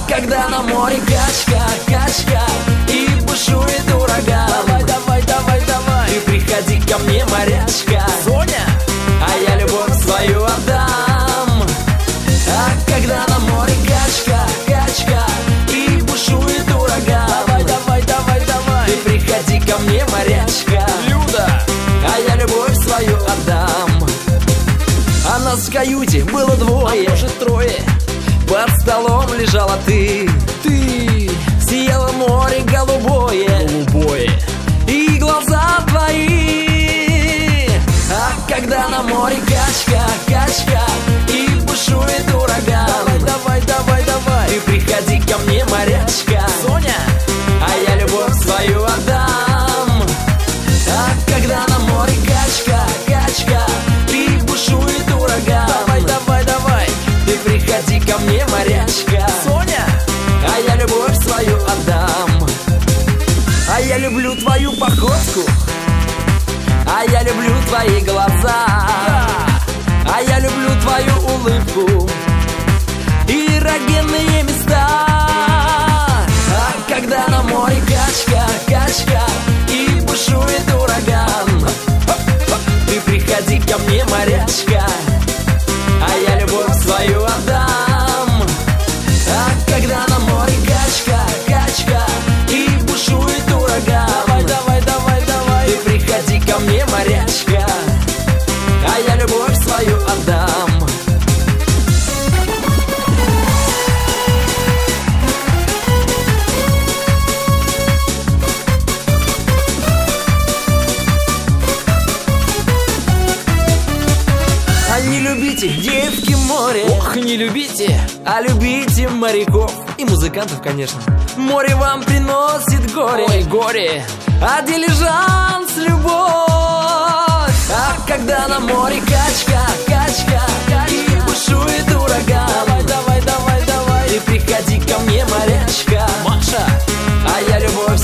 когда на море качка, качка и бушует ураган. Давай, давай, давай, давай. Ты приходи ко мне, морячка, Соня, а я любовь свою отдам. А когда на море качка, качка и бушует ураган. давай, давай, давай, давай. Ты приходи ко мне, морячка, Люда, а я любовь свою отдам. А нас в каюте было двое, может трое. под столом лежала ты. Ты Сияло море голубое, голубое. и глаза твои. А когда на море качка, качка и бушует ураган. Давай, давай, давай, давай. Ты приходи ко мне, морячка, Соня, а я любовь свою отдам. А когда на море качка, качка и бушует ураган. давай, давай, давай. Ты приходи ко мне, морячка, Соня, а я любовь свою отдам. А я люблю твою походку, а я люблю твои глаза, а я люблю твою улыбку и эрогенные места. А когда на море качка, качка и бушует ураган. Ты приходи ко мне, морячка, а я любовь свою отдам. А когда на море качка, качка и бушует ураган. давай, давай, давай, давай. Ты приходи ко мне, морячка, а я любовь свою отдам. А не любите, девки, море, Ох, не любите. а любите моряков и музыкантов, конечно. Море вам приносит горе, Ой, горе. а дилижанс любовь. А когда на море качка, качка и бушует ураган. Давай, давай, давай, давай. Ты приходи ко мне, морячка, Маша, а я любовь